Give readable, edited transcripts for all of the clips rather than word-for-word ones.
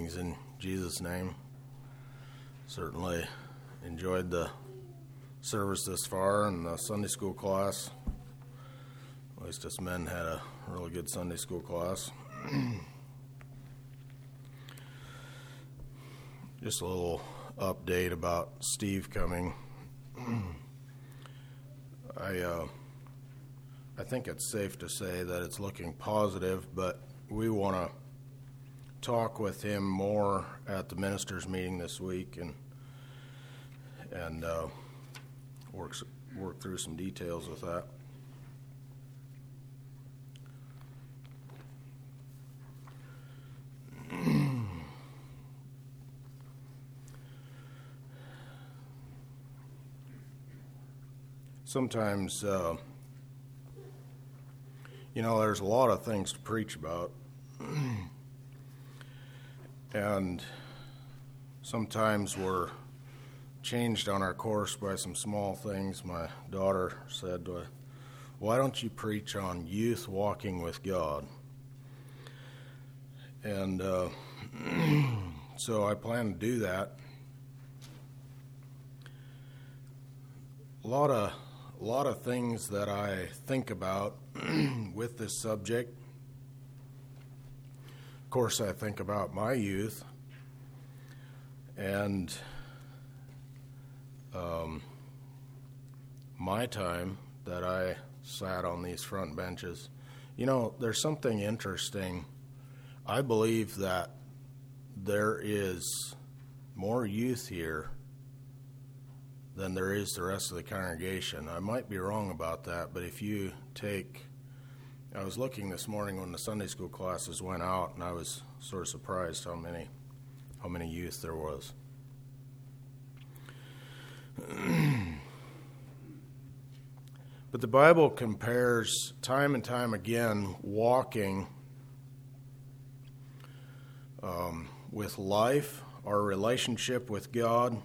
Greetings in Jesus' name. Certainly enjoyed the service this far and the Sunday school class. At least us men had a really good Sunday school class. Just a little update about Steve coming. I think it's safe to say that it's looking positive, but we want to talk with him more at the ministers' meeting this week and work through some details with that. Sometimes, there's a lot of things to preach about. And sometimes we're changed on our course by some small things. My daughter said, "Why don't you preach on youth walking with God?" And so I plan to do that. A lot of things that I think about with this subject. Of course, I think about my youth and my time that I sat on these front benches. There's something interesting. I believe that there is more youth here than there is the rest of the congregation. I might be wrong about that, but if you I was looking this morning when the Sunday school classes went out, and I was sort of surprised how many youth there was. But the Bible compares time and time again walking with life, our relationship with God.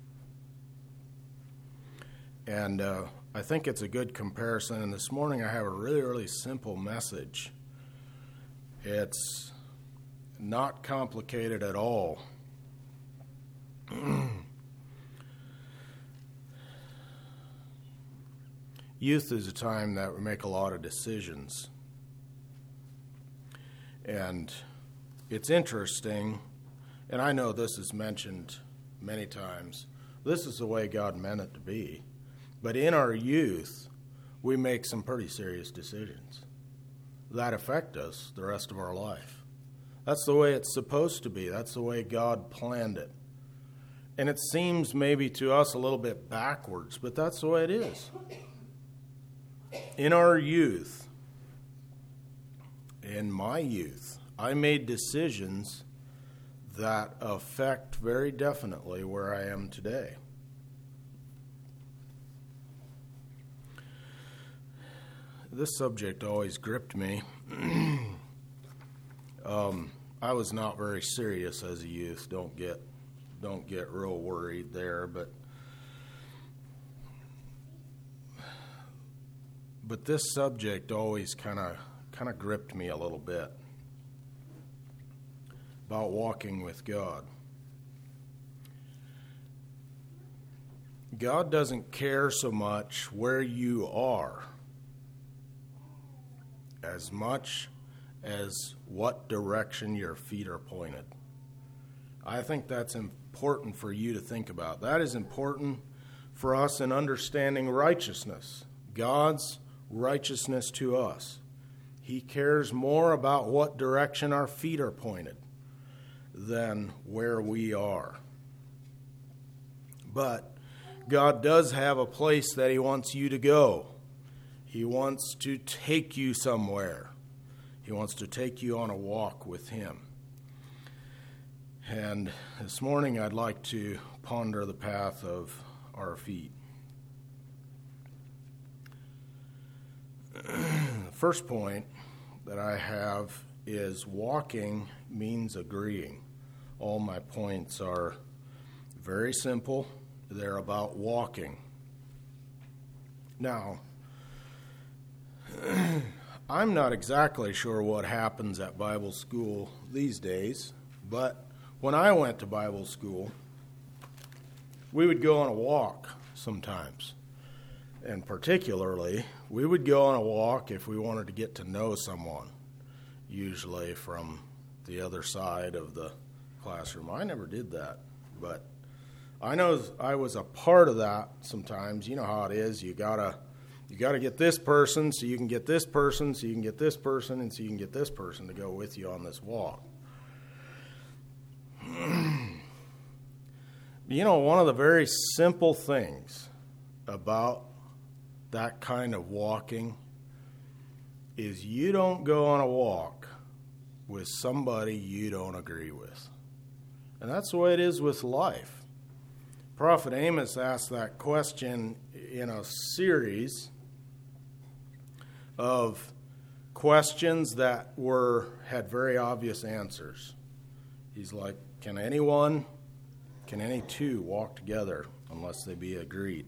And I think it's a good comparison. And this morning I have a really, really simple message. It's not complicated at all. Youth is a time that we make a lot of decisions. And it's interesting, and I know this is mentioned many times. This is the way God meant it to be. But in our youth, we make some pretty serious decisions that affect us the rest of our life. That's the way it's supposed to be. That's the way God planned it. And it seems maybe to us a little bit backwards, but that's the way it is. In our youth, in my youth, I made decisions that affect very definitely where I am today. This subject always gripped me. I was not very serious as a youth. Don't get real worried there, but this subject always kind of gripped me a little bit about walking with God. God doesn't care so much where you are as much as what direction your feet are pointed. I think that's important for you to think about. That is important for us in understanding righteousness, God's righteousness to us. He cares more about what direction our feet are pointed than where we are. But God does have a place that He wants you to go. He wants to take you somewhere. He wants to take you on a walk with Him. And this morning I'd like to ponder the path of our feet. The first point that I have is walking means agreeing. All my points are very simple. They're about walking. Now, I'm not exactly sure what happens at Bible school these days, but When I went to Bible school, we would go on a walk sometimes. And particularly, we would go on a walk if we wanted to get to know someone, usually from the other side of the classroom. I never did that, but I know I was a part of that sometimes. You know how it is. You gotta get this person so you can get this person so you can get this person and so you can get this person to go with you on this walk. You know, one of the very simple things about that kind of walking is you don't go on a walk with somebody you don't agree with. And that's the way it is with life. Prophet Amos asked that question in a series of questions that had very obvious answers. He's like, can any two walk together unless they be agreed?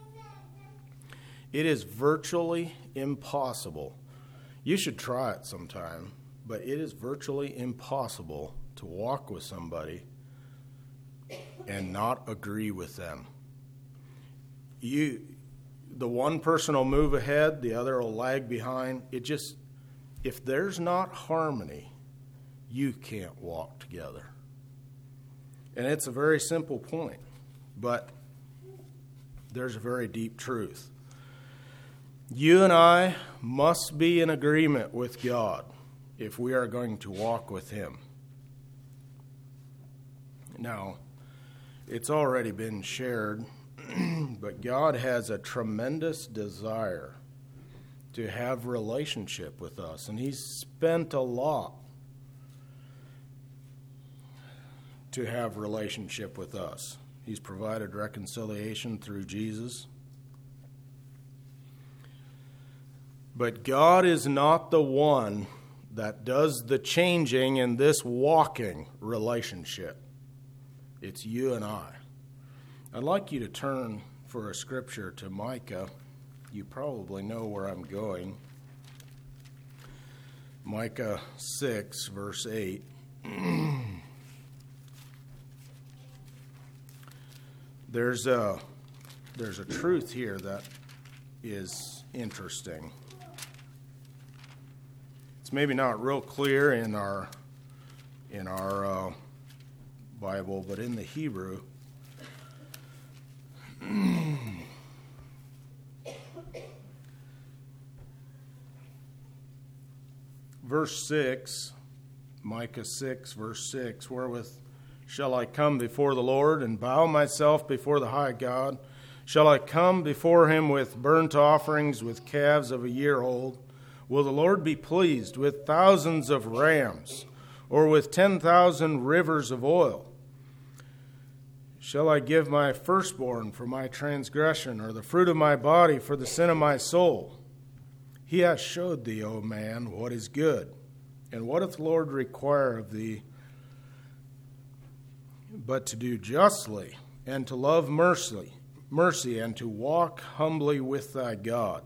It is virtually impossible. You should try it sometime, but it is virtually impossible to walk with somebody and not agree with them. The one person will move ahead, the other will lag behind. If there's not harmony, you can't walk together. And it's a very simple point, but there's a very deep truth. You and I must be in agreement with God if we are going to walk with Him. Now, it's already been shared, but God has a tremendous desire to have relationship with us, and He's spent a lot to have relationship with us. He's provided reconciliation through Jesus. But God is not the one that does the changing in this walking relationship. It's you and I. I'd like you to turn for a scripture to Micah. You probably know where I'm going. Micah 6, verse 8. There's a truth here that is interesting. It's maybe not real clear in our Bible, but in the Hebrew, verse 6, Micah 6, verse 6, wherewith shall I come before the Lord and bow myself before the high God? Shall I come before Him with burnt offerings, with calves of a year old? Will the Lord be pleased with thousands of rams, or with 10,000 rivers of oil? Shall I give my firstborn for my transgression, or the fruit of my body for the sin of my soul? He hath showed thee, O man, what is good. And what doth the Lord require of thee, but to do justly, and to love mercy, and to walk humbly with thy God?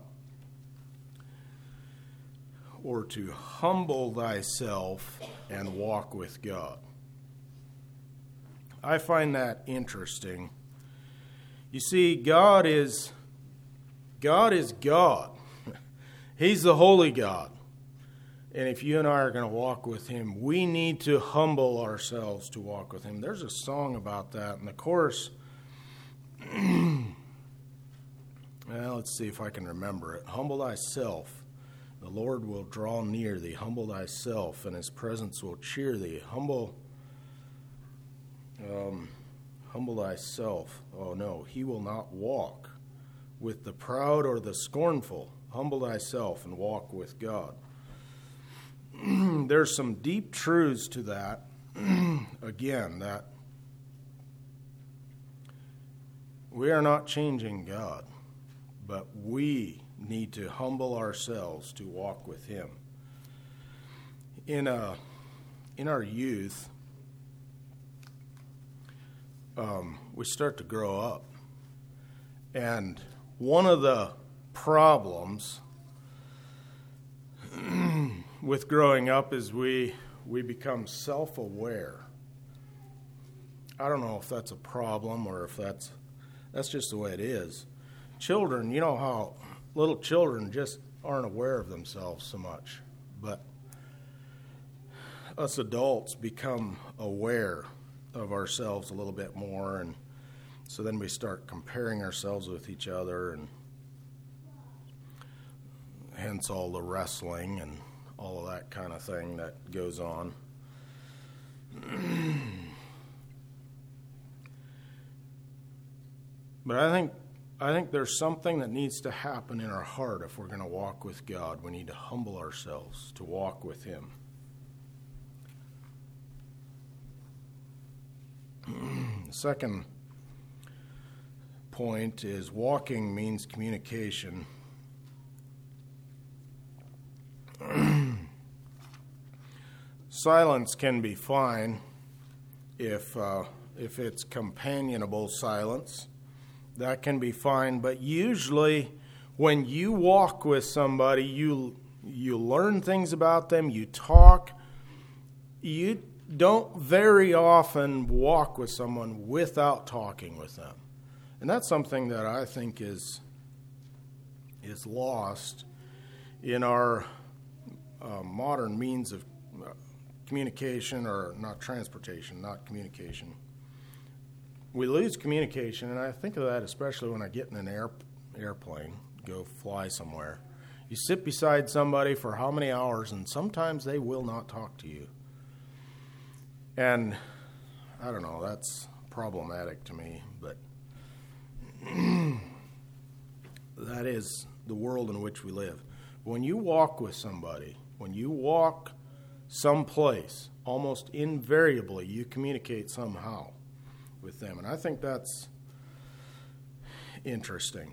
Or to humble thyself and walk with God. I find that interesting. You see, God is God. He's the holy God. And if you and I are going to walk with Him, we need to humble ourselves to walk with Him. There's a song about that in the chorus. Well, let's see if I can remember it. Humble thyself. The Lord will draw near thee. Humble thyself, and His presence will cheer thee. Humble thyself. Oh, no, He will not walk with the proud or the scornful. Humble thyself and walk with God. There's some deep truths to that. Again, that we are not changing God, but we need to humble ourselves to walk with Him. In our youth, we start to grow up, and one of the problems with growing up is we become self-aware I don't know if that's a problem or if that's just the way it is. Children, you know how little children just aren't aware of themselves so much. But us adults become aware of ourselves a little bit more, and so then we start comparing ourselves with each other, and hence all the wrestling and all of that kind of thing that goes on. But I think there's something that needs to happen in our heart if we're going to walk with God. We need to humble ourselves to walk with Him. The second point is walking means communication. Silence can be fine if it's companionable silence. That can be fine, but usually when you walk with somebody, you learn things about them, you talk. You don't very often walk with someone without talking with them. And that's something that I think is lost in our modern means of communication, or not transportation, not communication. We lose communication, and I think of that especially when I get in an airplane, go fly somewhere. You sit beside somebody for how many hours, and sometimes they will not talk to you. And I don't know, that's problematic to me, but that is the world in which we live. When you walk with somebody, when you walk someplace, almost invariably you communicate somehow with them. And I think that's interesting.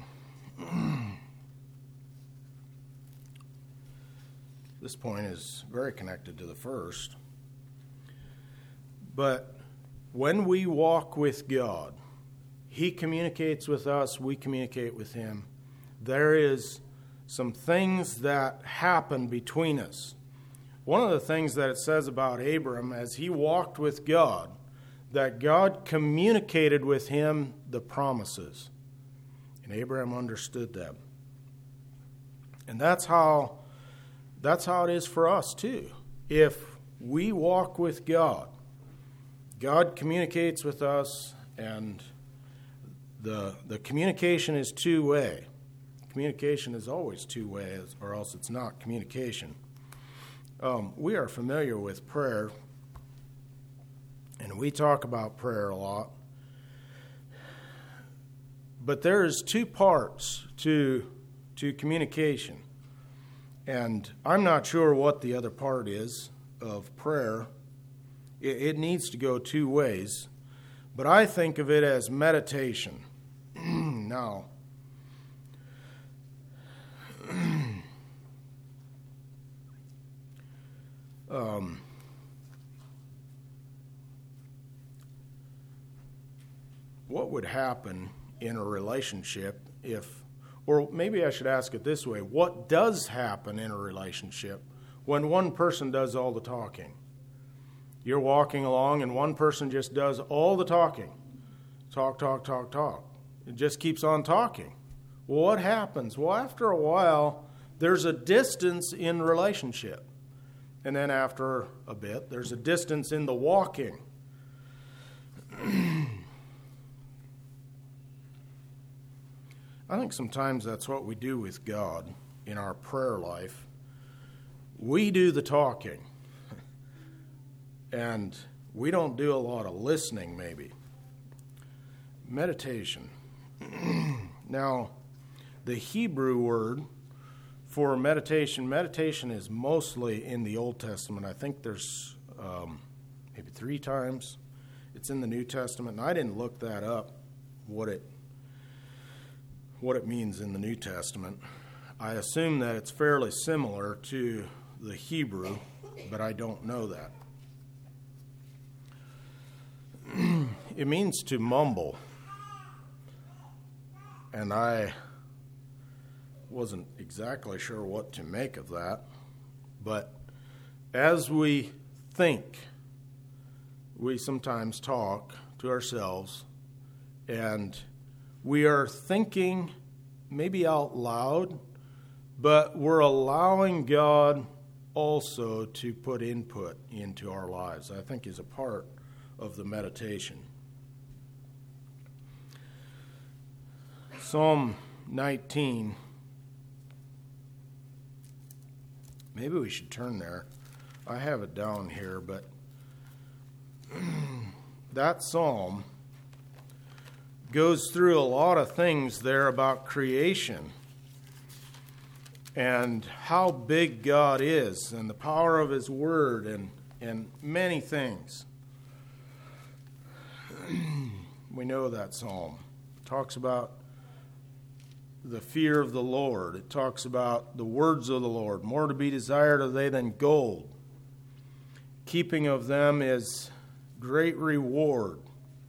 This point is very connected to the first. But when we walk with God, He communicates with us, we communicate with Him. There is some things that happen between us. One of the things that it says about Abram, as he walked with God, that God communicated with him the promises. And Abraham understood them. And that's how it is for us too. If we walk with God, God communicates with us, and the communication is two-way. Communication is always two-way, or else it's not communication. We are familiar with prayer, and we talk about prayer a lot. But there is two parts to communication. And I'm not sure what the other part is of prayer. It needs to go two ways. But I think of it as meditation. Now, what would happen in a relationship or maybe I should ask it this way, what does happen in a relationship when one person does all the talking? You're walking along and one person just does all the talking. Talk, talk, talk, talk. It just keeps on talking. Well, what happens? Well, after a while, there's a distance in relationship. And then after a bit, there's a distance in the walking. I think sometimes that's what we do with God in our prayer life. We do the talking. And we don't do a lot of listening, maybe. Meditation. Now, the Hebrew word for meditation is mostly in the Old Testament. I think there's maybe 3 times. It's in the New Testament, and I didn't look that up, what it means in the New Testament. I assume that it's fairly similar to the Hebrew, but I don't know that. It means to mumble. And I wasn't exactly sure what to make of that. But as we think, we sometimes talk to ourselves, and we are thinking maybe out loud, but we're allowing God also to put input into our lives, I think is a part of the meditation. Psalm 19. Maybe we should turn there. I have it down here, but that psalm goes through a lot of things there about creation and how big God is and the power of His Word and many things. We know that psalm. It talks about the fear of the Lord. It talks about the words of the Lord. More to be desired are they than gold. Keeping of them is great reward.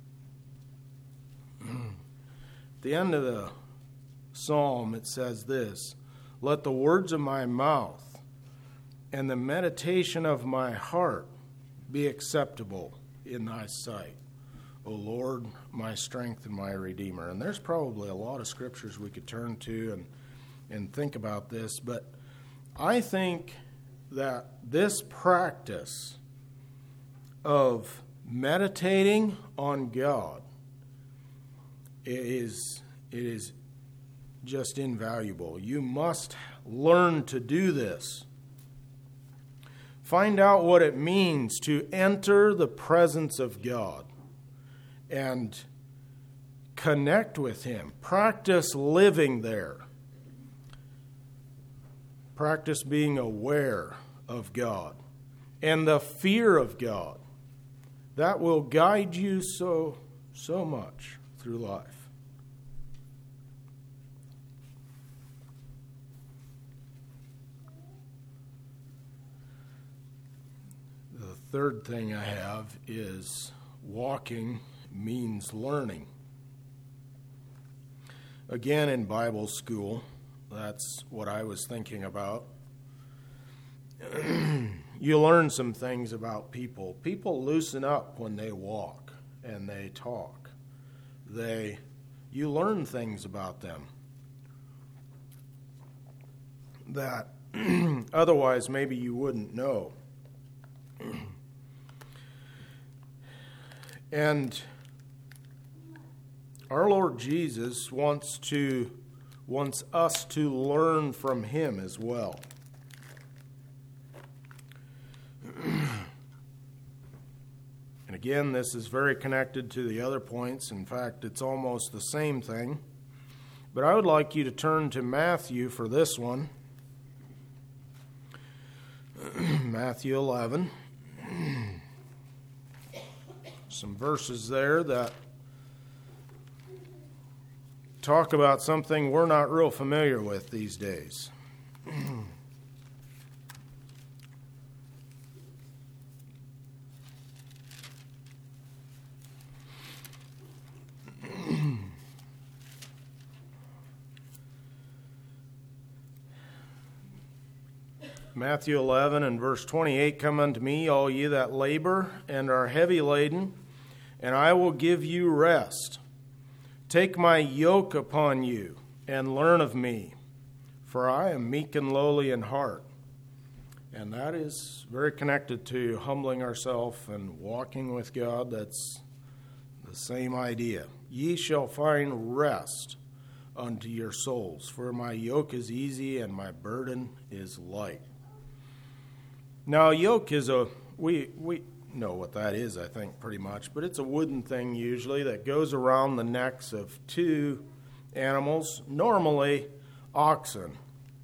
At the end of the psalm, it says this: let the words of my mouth and the meditation of my heart be acceptable in thy sight, O Lord, my strength and my Redeemer. And there's probably a lot of scriptures we could turn to and think about this, but I think that this practice of meditating on God is just invaluable. You must learn to do this. Find out what it means to enter the presence of God and connect with Him. Practice living there. Practice being aware of God and the fear of God. That will guide you so much through life. The third thing I have is walking means learning. Again, in Bible school, that's what I was thinking about. You learn some things about people. People loosen up when they walk and they talk. You learn things about them that otherwise maybe you wouldn't know. And our Lord Jesus wants us to learn from Him as well. And again, this is very connected to the other points. In fact, it's almost the same thing. But I would like you to turn to Matthew for this one. Matthew 11. Some verses there that talk about something we're not real familiar with these days. Matthew 11 and verse 28, come unto me, all ye that labor and are heavy laden, and I will give you rest. Take my yoke upon you, and learn of me, for I am meek and lowly in heart. And that is very connected to humbling ourselves and walking with God. That's the same idea. Ye shall find rest unto your souls, for my yoke is easy and my burden is light. Now, a yoke is we know what that is, I think, pretty much, but it's a wooden thing usually that goes around the necks of two animals, normally oxen.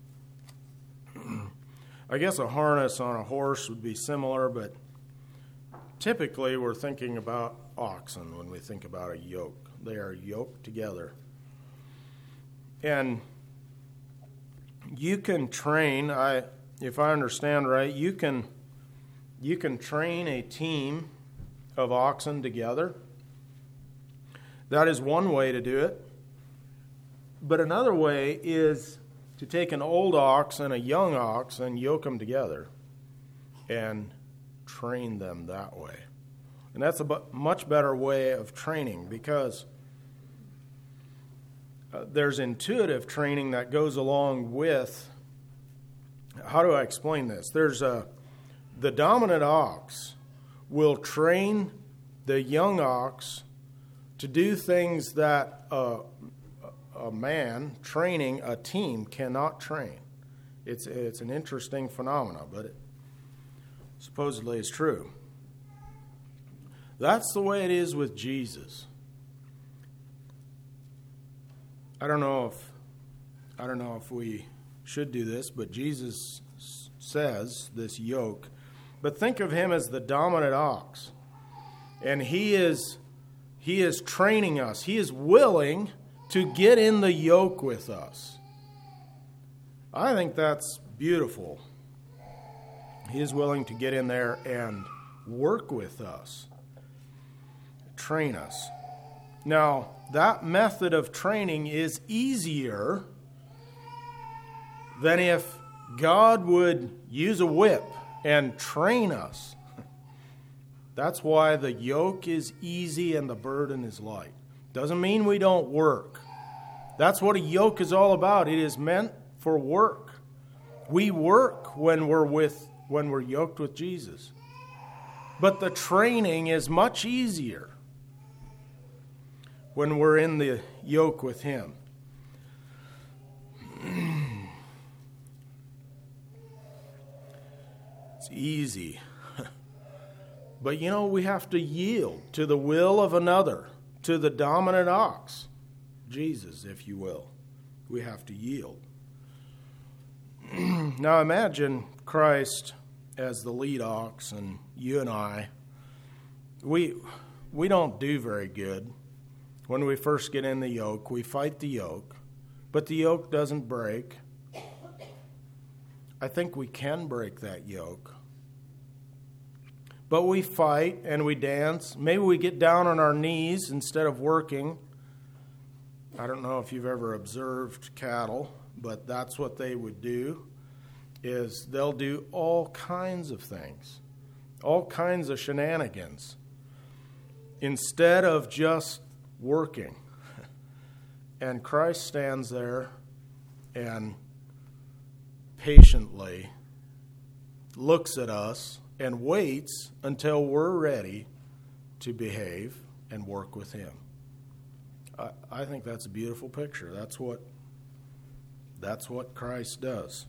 I guess a harness on a horse would be similar, but typically we're thinking about oxen when we think about a yoke. They are yoked together. And you can train, if I understand right, you can train a team of oxen together. That is one way to do it. But another way is to take an old ox and a young ox and yoke them together and train them that way. And that's a much better way of training, because there's intuitive training that goes along with, how do I explain this? There's the dominant ox will train the young ox to do things that a man training a team cannot train. It's an interesting phenomenon, but it supposedly is true. That's the way it is with Jesus. I don't know if we should do this, but Jesus says this yoke. But think of him as the dominant ox. And he is training us. He is willing to get in the yoke with us. I think that's beautiful. He is willing to get in there and work with us, train us. Now, that method of training is easier than if God would use a whip and train us. That's why the yoke is easy and the burden is light. Doesn't mean we don't work. That's what a yoke is all about. It is meant for work. We work when we're yoked with Jesus. But the training is much easier when we're in the yoke with him. It's easy. But we have to yield to the will of another, to the dominant ox, Jesus, if you will. We have to yield. Now imagine Christ as the lead ox, and you and I, we don't do very good. When we first get in the yoke, we fight the yoke, but the yoke doesn't break. I think we can break that yoke. But we fight and we dance. Maybe we get down on our knees instead of working. I don't know if you've ever observed cattle, but that's what they would do, is they'll do all kinds of things, all kinds of shenanigans, instead of just working. And Christ stands there and patiently looks at us and waits until we're ready to behave and work with him. I think that's a beautiful picture. That's what Christ does.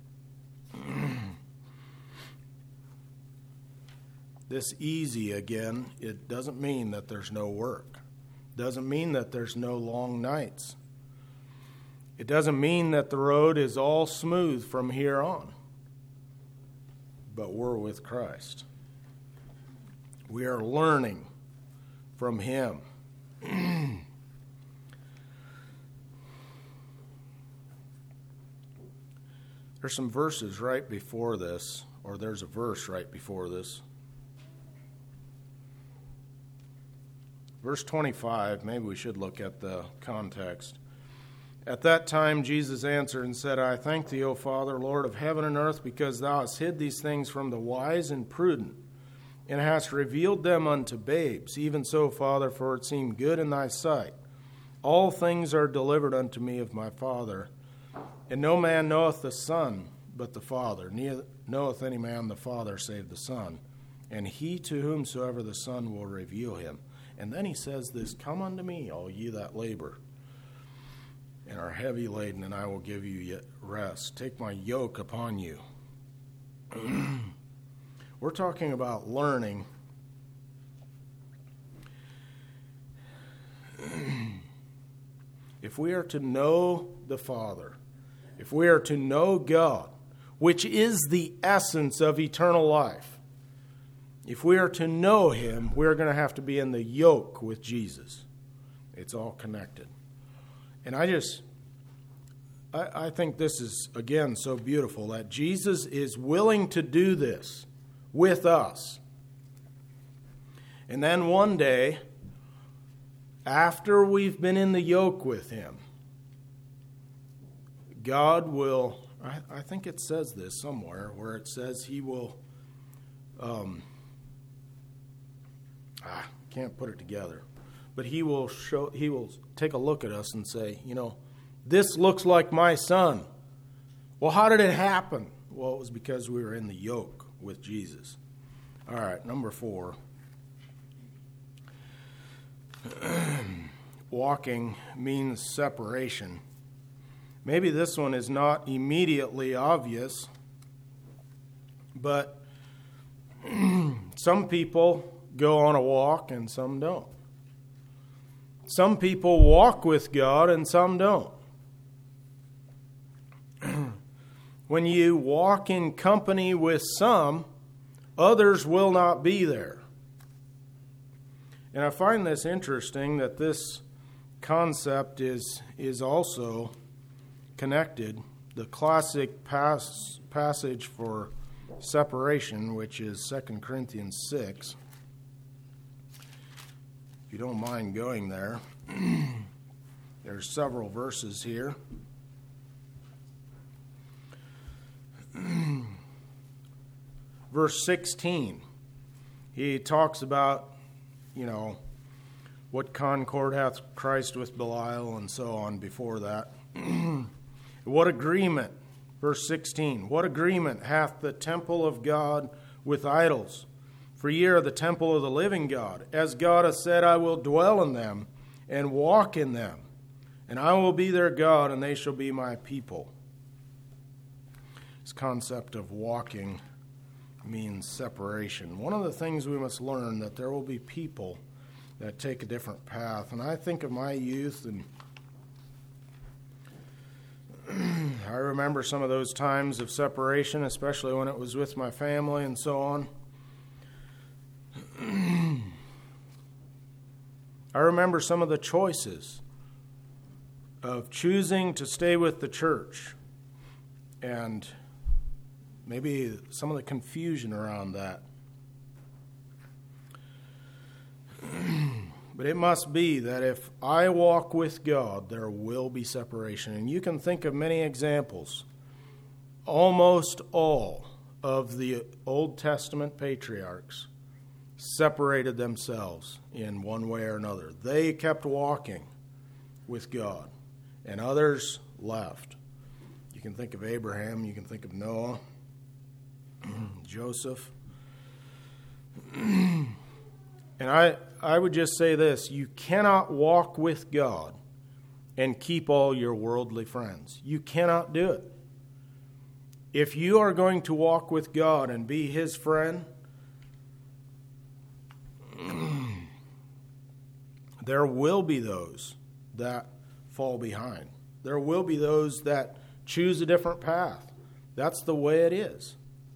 This easy, again, it doesn't mean that there's no work. It doesn't mean that there's no long nights. It doesn't mean that the road is all smooth from here on. But we're with Christ. We are learning from him. There's some verses right before this, or there's a verse right before this. Verse 25, maybe we should look at the context. At that time Jesus answered and said, I thank thee, O Father, Lord of heaven and earth, because thou hast hid these things from the wise and prudent, and hast revealed them unto babes. Even so, Father, for it seemed good in thy sight. All things are delivered unto me of my Father, and no man knoweth the Son but the Father, neither knoweth any man the Father save the Son, and he to whomsoever the Son will reveal him. And then he says this, Come unto me, all ye that labor and are heavy laden, and I will give you yet rest. Take my yoke upon you. We're talking about learning. If we are to know the Father, if we are to know God, which is the essence of eternal life, if we are to know him, we're going to have to be in the yoke with Jesus. It's all connected. And I think this is, again, so beautiful that Jesus is willing to do this with us. And then one day, after we've been in the yoke with him, God will, I think it says this somewhere, where it says he will, can't put it together. But he will take a look at us and say, this looks like my son. Well, how did it happen? Well, it was because we were in the yoke with Jesus. All right, number 4. Walking means separation. Maybe this one is not immediately obvious, but some people go on a walk and some don't. Some people walk with God and some don't. When you walk in company with some, others will not be there. And I find this interesting that this concept is also connected. The classic passage for separation, which is 2 Corinthians 6. If you don't mind going there, there's several verses here. Verse 16, he talks about, what concord hath Christ with Belial and so on before that. What agreement, verse 16, what agreement hath the temple of God with idols? For ye are the temple of the living God. As God hath said, I will dwell in them and walk in them, and I will be their God, and they shall be my people. This concept of walking means separation. One of the things we must learn that there will be people that take a different path. And I think of my youth, and I remember some of those times of separation, especially when it was with my family and so on. I remember some of the choices of choosing to stay with the church and maybe some of the confusion around that. But it must be that if I walk with God, there will be separation. And you can think of many examples. Almost all of the Old Testament patriarchs separated themselves in one way or another. They kept walking with God, and others left. You can think of Abraham, you can think of Noah, Joseph. And I would just say this, you cannot walk with God and keep all your worldly friends. You cannot do it. If you are going to walk with God and be His friend, there will be those that fall behind. There will be those that choose a different path. That's the way it is.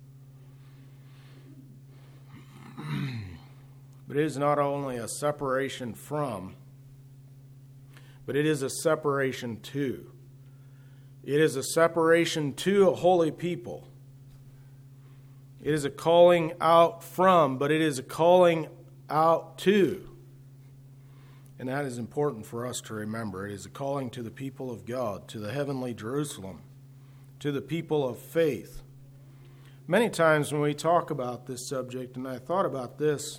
But it is not only a separation from, but it is a separation to. It is a separation to a holy people. It is a calling out from, but it is a calling out to. And that is important for us to remember. It is a calling to the people of God, to the heavenly Jerusalem, to the people of faith. Many times when we talk about this subject, and I thought about this,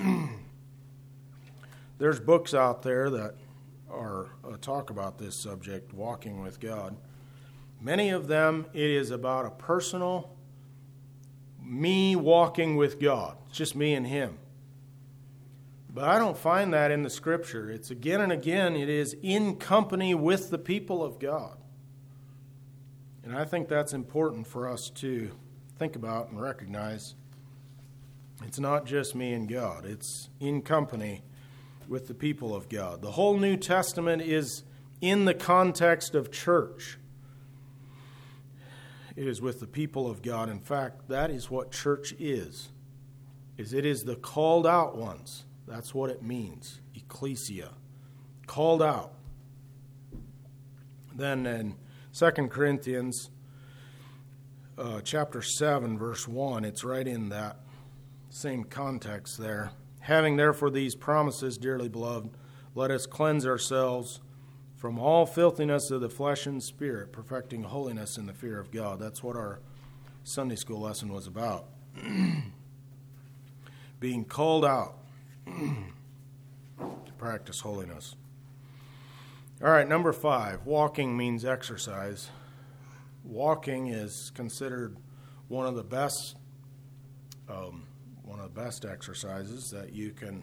there's books out there that are talk about this subject, walking with God. Many of them, it is about a personal, me walking with God. It's just me and Him. But I don't find that in the Scripture. It's again and again, it is in company with the people of God. And I think that's important for us to think about and recognize. It's not just me and God. It's in company with the people of God. The whole New Testament is in the context of church. It is with the people of God. In fact, that is what church is it is the called out ones. That's what it means, ecclesia, called out. Then in 2 Corinthians chapter 7, verse 1, it's right in that same context there. Having therefore these promises, dearly beloved, let us cleanse ourselves from all filthiness of the flesh and spirit, perfecting holiness in the fear of God. That's what our Sunday school lesson was about. Being called out. to practice holiness. All right, number 5, walking means exercise. Walking is considered one of the best exercises that you can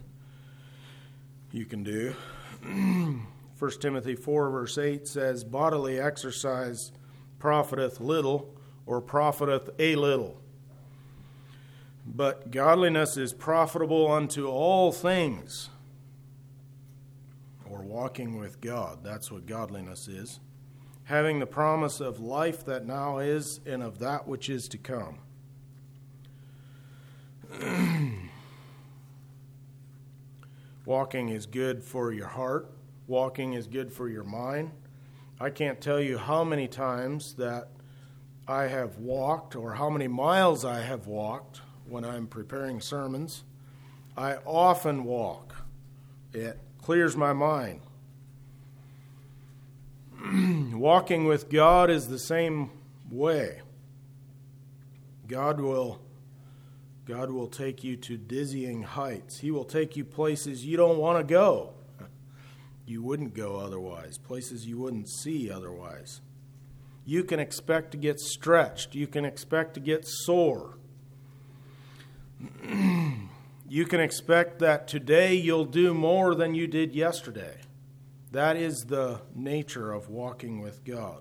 do. 1 Timothy 4 verse 8 says, bodily exercise profiteth little, or profiteth a little. But godliness is profitable unto all things. Or walking with God, that's what godliness is. Having the promise of life that now is, and of that which is to come. Walking is good for your heart. Walking is good for your mind. I can't tell you how many times that I have walked, or how many miles I have walked when I'm preparing sermons. I often walk. It clears my mind. Walking with God is the same way. God will take you to dizzying heights. He will take you places you don't want to go. You wouldn't go otherwise. Places you wouldn't see otherwise. You can expect to get stretched. You can expect to get sore. You can expect that today you'll do more than you did yesterday. That is the nature of walking with God.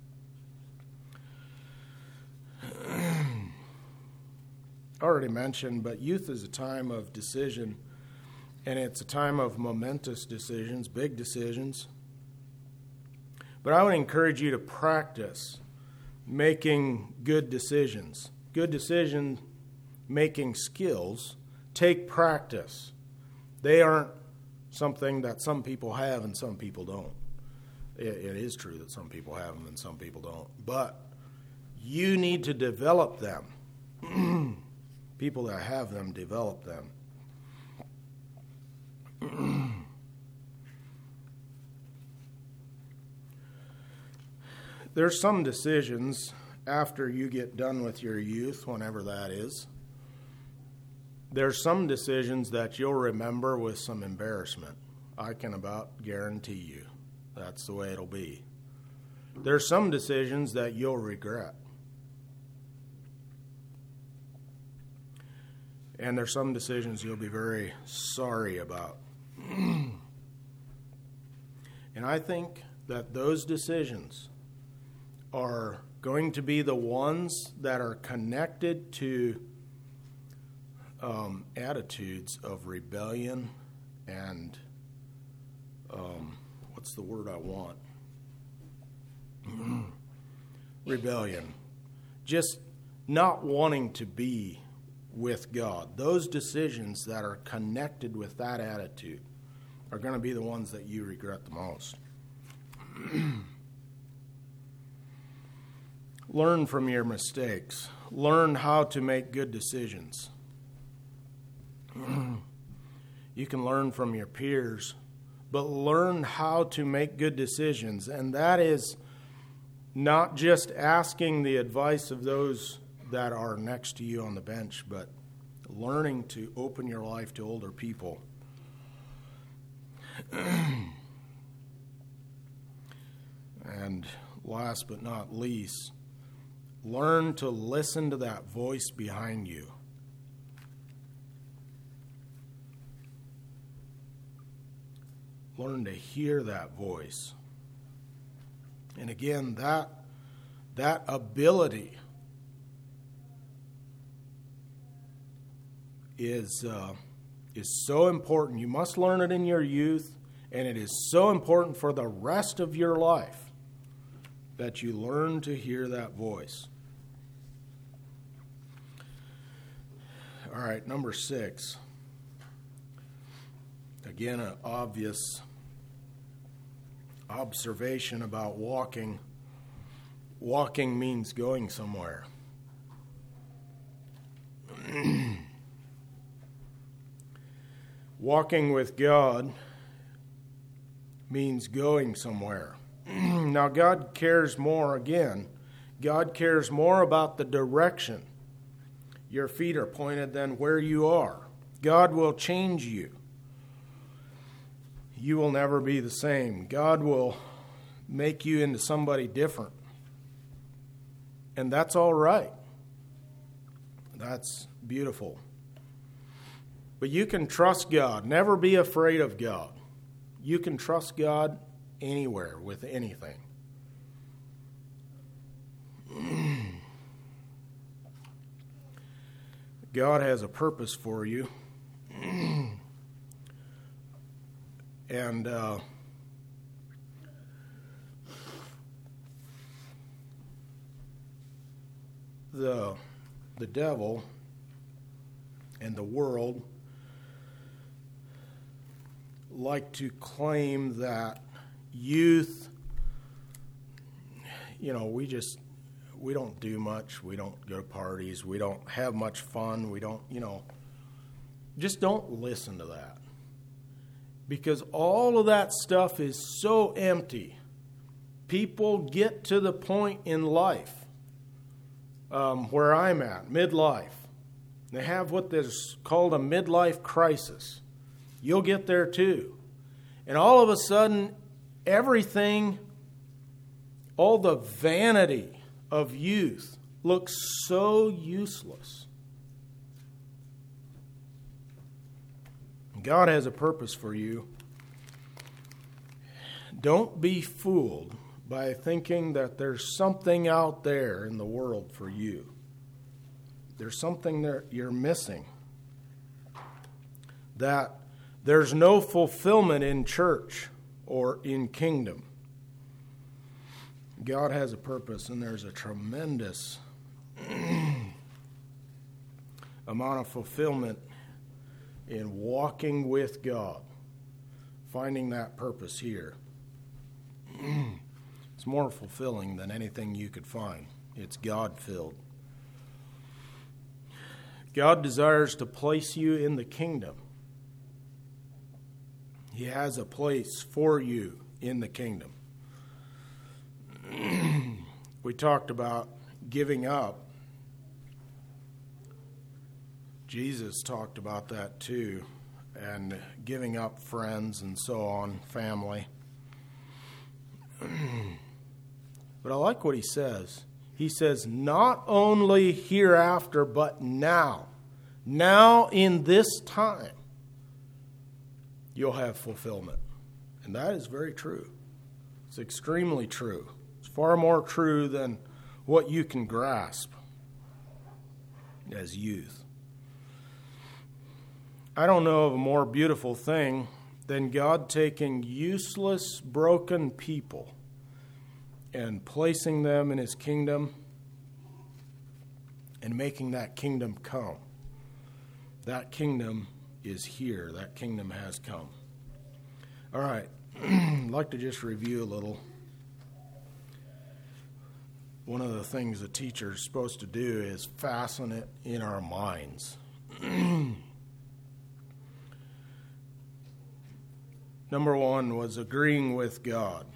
Already mentioned, but youth is a time of decision, and it's a time of momentous decisions, big decisions. But I would encourage you to practice making good decisions. Good decision-making skills take practice. They aren't something that some people have and some people don't. It is true that some people have them and some people don't. But you need to develop them. People that have them develop them. There's some decisions after you get done with your youth, whenever that is. There's some decisions that you'll remember with some embarrassment. I can about guarantee you that's the way it'll be. There's some decisions that you'll regret. And there's some decisions you'll be very sorry about. And I think that those decisions are going to be the ones that are connected to attitudes of rebellion and what's the word I want? Rebellion. Just not wanting to be with God. Those decisions that are connected with that attitude are going to be the ones that you regret the most. Learn from your mistakes. Learn how to make good decisions. You can learn from your peers, but learn how to make good decisions. And that is not just asking the advice of those that are next to you on the bench, but learning to open your life to older people. And last but not least, learn to listen to that voice behind you. Learn to hear that voice. And again, that ability is so important. You must learn it in your youth, and it is so important for the rest of your life that you learn to hear that voice. All right, number 6. Again, an obvious observation about walking. Walking means going somewhere. Walking with God means going somewhere. Now, God cares more, again, God cares more about the direction your feet are pointed than where you are. God will change you. you will never be the same. God will make you into somebody different. And that's all right. That's beautiful. But you can trust God. Never be afraid of God. You can trust God anywhere with anything. God has a purpose for you. And the devil and the world like to claim that youth, we don't do much, we don't go to parties, we don't have much fun, we don't, just don't listen to that. Because all of that stuff is so empty. People get to the point in life where I'm at, midlife. They have what is called a midlife crisis. You'll get there too. And all of a sudden, everything, all the vanity of youth looks so useless. God has a purpose for you. Don't be fooled by thinking that there's something out there in the world for you. There's something that you're missing. That there's no fulfillment in church or in kingdom. God has a purpose, and there's a tremendous amount of fulfillment in walking with God, finding that purpose here. It's more fulfilling than anything you could find. It's God-filled. God desires to place you in the kingdom. He has a place for you in the kingdom. We talked about giving up. Jesus talked about that too, and giving up friends and so on, family. But I like what he says. He says, not only hereafter, but now. Now in this time, you'll have fulfillment. And that is very true. It's extremely true. It's far more true than what you can grasp as youth. I don't know of a more beautiful thing than God taking useless, broken people and placing them in His kingdom and making that kingdom come. That kingdom is here. That kingdom has come. All right. I'd like to just review a little. One of the things a teacher is supposed to do is fasten it in our minds. Number one was agreeing with God.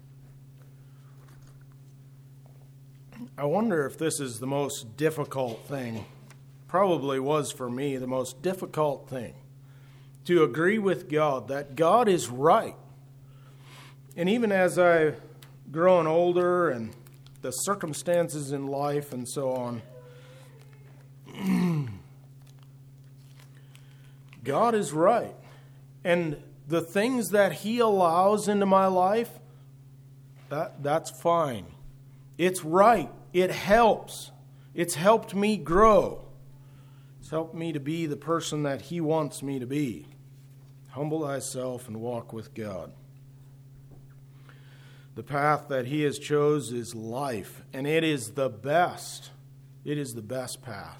I wonder if this is the most difficult thing. Probably was for me the most difficult thing. To agree with God, that God is right. And even as I've grown older and the circumstances in life and so on, God is right. And the things that He allows into my life, that's fine. It's right. It helps. It's helped me grow. It's helped me to be the person that He wants me to be. Humble thyself and walk with God. The path that He has chose is life, and it is the best. It is the best path.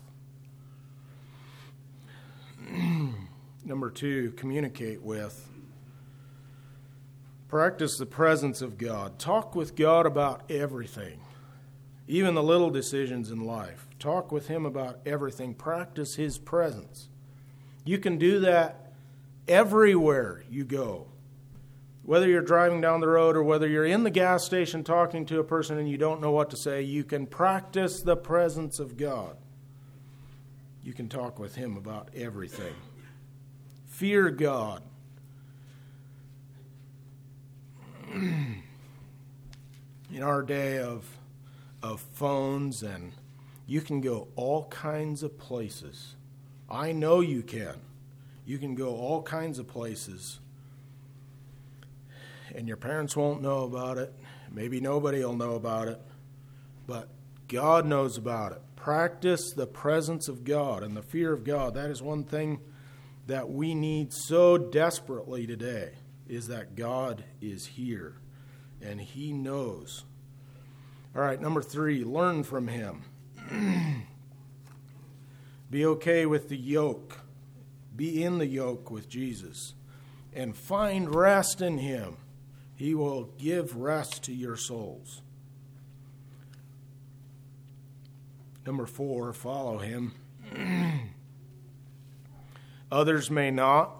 Number two, communicate with. Practice the presence of God. Talk with God about everything, even the little decisions in life. Talk with Him about everything. Practice His presence. You can do that everywhere you go. Whether you're driving down the road or whether you're in the gas station talking to a person and you don't know what to say, you can practice the presence of God. You can talk with Him about everything. Fear God. In our day of phones, and you can go all kinds of places. I know you can. You can go all kinds of places, and your parents won't know about it. Maybe nobody will know about it, but God knows about it. Practice the presence of God and the fear of God. That is one thing that we need so desperately today, is that God is here and He knows. All right, number 3, learn from Him. Be okay with the yoke. Be in the yoke with Jesus and find rest in Him. He will give rest to your souls. Number 4, follow Him. Others may not,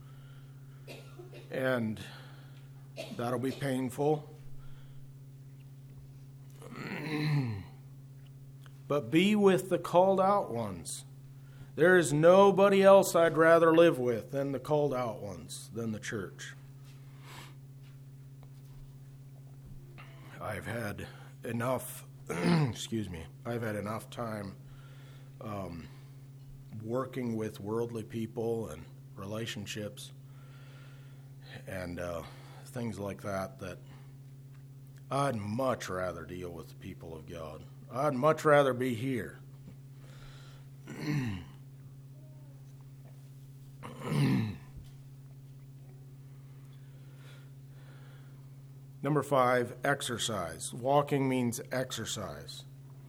and that'll be painful. But be with the called out ones. There is nobody else I'd rather live with than the called out ones, than the church. I've had enough, I've had enough time working with worldly people and relationships and things like that, that I'd much rather deal with the people of God. I'd much rather be here. Number 5, exercise. Walking means exercise.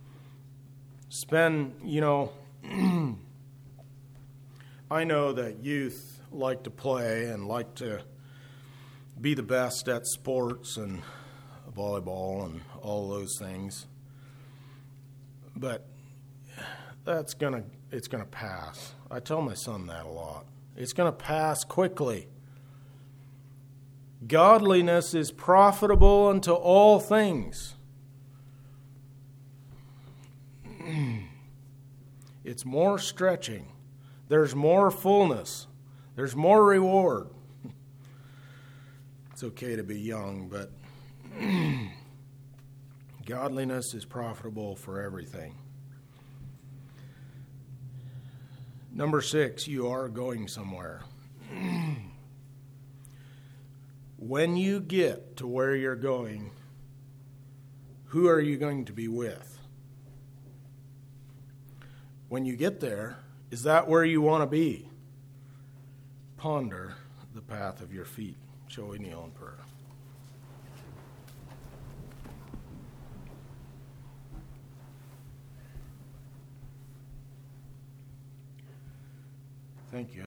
I know that youth like to play and like to be the best at sports and volleyball and all those things. But it's gonna pass. I tell my son that a lot. It's gonna pass quickly. Godliness is profitable unto all things. It's more stretching. There's more fullness. There's more reward. It's okay to be young, but godliness is profitable for everything. Number 6, you are going somewhere. When you get to where you're going, who are you going to be with? When you get there, is that where you want to be? Ponder the path of your feet. Shall we kneel in prayer? Thank you.